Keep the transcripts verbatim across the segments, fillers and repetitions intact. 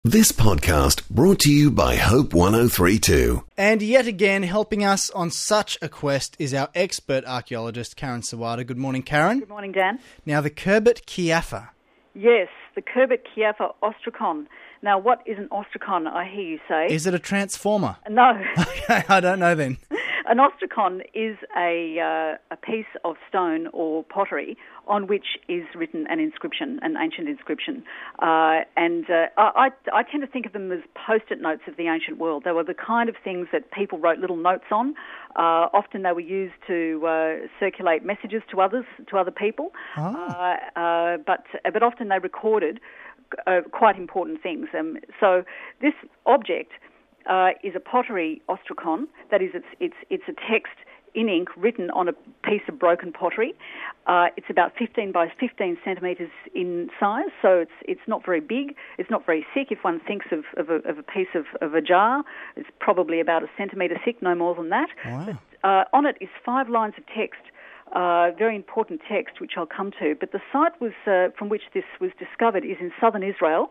This podcast brought to you by Hope one oh three point two. And yet again, helping us on such a quest is our expert archaeologist, Karen Sawada. Good morning, Karen. Good morning, Dan. Now, the Khirbet Kiafa. Yes, the Khirbet Kiafa Ostracon. Now, what is an ostracon, I hear you say? Is it a transformer? No. Okay, I don't know then. An ostracon is a uh, a piece of stone or pottery on which is written an inscription, an ancient inscription. Uh, and uh, I, I tend to think of them as post-it notes of the ancient world. They were the kind of things that people wrote little notes on. Uh, often they were used to uh, circulate messages to others, to other people. Oh. Uh, uh, but but often they recorded uh, quite important things. Um, so this object Uh, is a pottery ostracon. That is, it's it's it's a text in ink written on a piece of broken pottery. Uh, it's about fifteen by fifteen centimetres in size, so it's it's not very big. It's not very thick. If one thinks of, of, a, of a piece of, of a jar, it's probably about a centimetre thick, no more than that. Wow. But, uh, on it is five lines of text, uh, very important text, which I'll come to. But the site was uh, from which this was discovered is in southern Israel.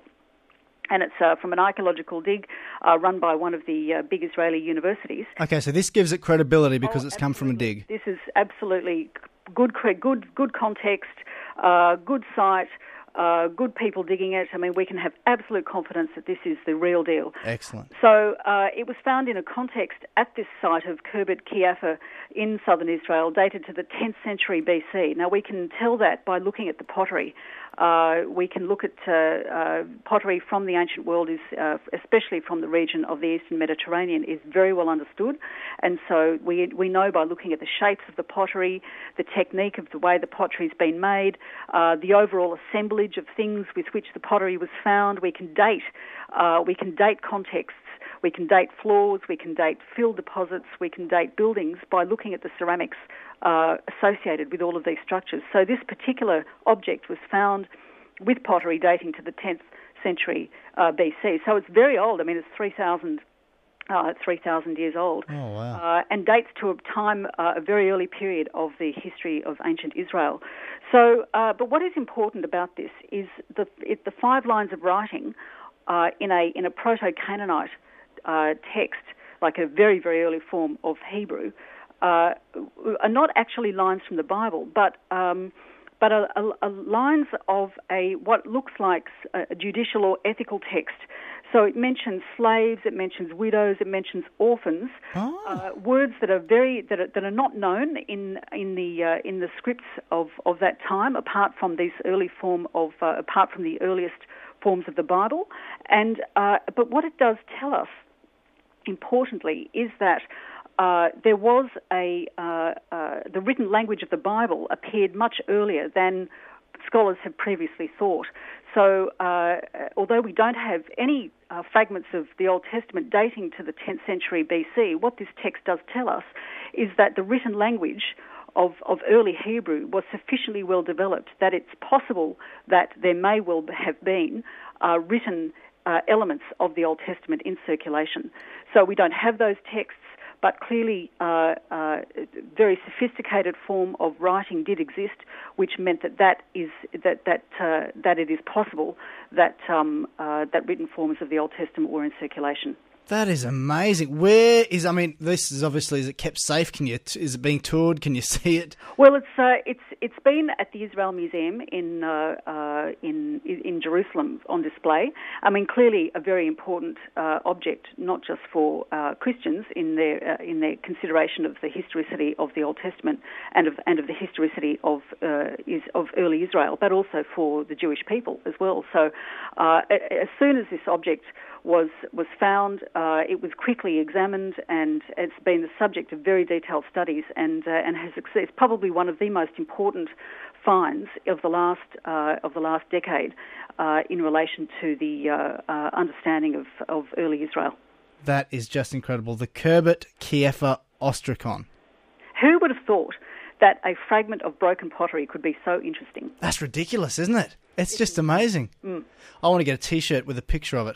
And it's uh, from an archaeological dig uh, run by one of the uh, big Israeli universities. Okay, so this gives it credibility because Oh, it's come from a dig. This is absolutely good, good, good context, uh, good site, uh, good people digging it. I mean, we can have absolute confidence that this is the real deal. Excellent. So uh, it was found in a context at this site of Khirbet Kiafa in southern Israel, dated to the tenth century B C. Now, we can tell that by looking at the pottery. Uh, we can look at uh, uh, pottery from the ancient world, is uh, especially from the region of the Eastern Mediterranean, is very well understood. And so we we know by looking at the shapes of the pottery, the technique of the way the pottery's been made, uh, the overall assemblage of things with which the pottery was found. We can date, uh, we can date contexts. We can date floors, we can date fill deposits, we can date buildings by looking at the ceramics uh, associated with all of these structures. So this particular object was found with pottery dating to the tenth century uh, B C. So it's very old. I mean, it's three thousand uh, three thousand years old. Oh, wow. Uh, and dates to a time, uh, a very early period of the history of ancient Israel. So, uh, but what is important about this is the, it, the five lines of writing uh, in a in a Proto-Canaanite Uh, text, like a very, very early form of Hebrew, uh, are not actually lines from the Bible, but um, but are, are, are lines of a what looks like a judicial or ethical text. So it mentions slaves, it mentions widows, it mentions orphans, Oh. uh, words that are very that are, that are not known in in the uh, in the scripts of, of that time, apart from this early form of uh, apart from the earliest forms of the Bible. And uh, but what it does tell us, importantly, is that uh, there was a uh, uh, the written language of the Bible appeared much earlier than scholars have previously thought. So uh, although we don't have any uh, fragments of the Old Testament dating to the tenth century B C, what this text does tell us is that the written language of, of early Hebrew was sufficiently well developed that it's possible that there may well have been uh, written uh, elements of the Old Testament in circulation. So we don't have those texts, but clearly uh, uh, very sophisticated form of writing did exist, which meant that that is that that uh, that it is possible that um, uh, that written forms of the Old Testament were in circulation. That is amazing. Where is, I mean, this is obviously, is it kept safe? Can you, is it being toured? Can you see it? Well, it's uh, it's it's been at the Israel Museum in uh, uh, in in Jerusalem on display. I mean, clearly a very important uh, object, not just for uh, Christians in their uh, in their consideration of the historicity of the Old Testament and of and of the historicity of uh, is of early Israel, but also for the Jewish people as well. So, uh, as soon as this object was was found, uh, it was quickly examined, and it's been the subject of very detailed studies, and uh, and has it's probably one of the most important finds of the last uh, of the last decade uh, in relation to the uh, uh, understanding of, of early Israel. That is just incredible. The Khirbet Kiafa Ostracon. Who would have thought that a fragment of broken pottery could be so interesting? That's ridiculous, isn't it? It's just amazing. Mm. I want to get a T-shirt with a picture of it.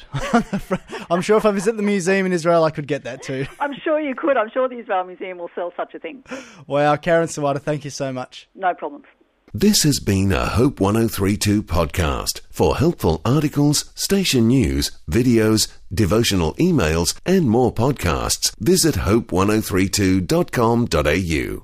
I'm sure if I visit the museum in Israel, I could get that too. I'm sure you could. I'm sure the Israel Museum will sell such a thing. Wow, Karen Sawada, thank you so much. No problems. This has been a Hope one oh three point two podcast. For helpful articles, station news, videos, devotional emails, and more podcasts, visit hope one oh three two dot com dot a u.